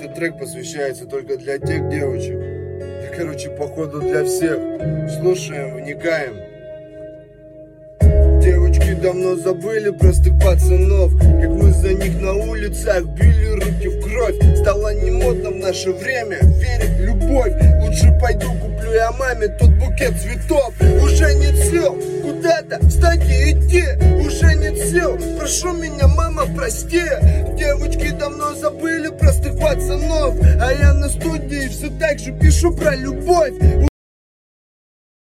этот трек посвящается только для тех девочек. Да, короче, походу для всех. Слушаем, вникаем. Девочки давно забыли простых пацанов, как мы за них на улицах били руки в кровь. Стало не модно в наше время верить в любовь. Лучше пойду куплю я маме тот букет цветов. Уже нет сил куда-то встать и идти. Уже нет сил, прошу меня, мама, прости. Девочки давно забыли простых пацанов, а я на студии все так же пишу про любовь.